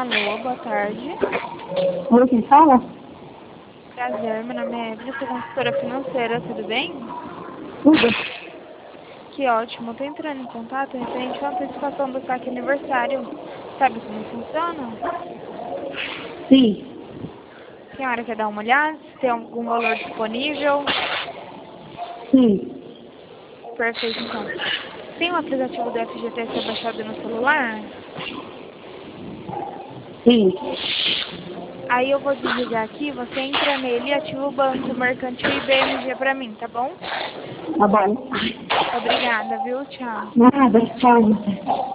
Alô, boa tarde. Oi, quem fala? Prazer, meu nome é Evelyn, sou consultora financeira, tudo bem? Tudo. Que ótimo, eu tô entrando em contato referente à antecipação do saque aniversário. Sabe como funciona? Sim. A senhora quer dar uma olhada? Se tem algum valor disponível? Sim. Perfeito, então. Tem o aplicativo do FGTS baixado no celular? Sim. Aí eu vou desligar aqui, você entra nele e ativa o Banco Mercantil e BMG pra mim, tá bom? Tá bom. Obrigada, viu? Tchau. Nada, tchau.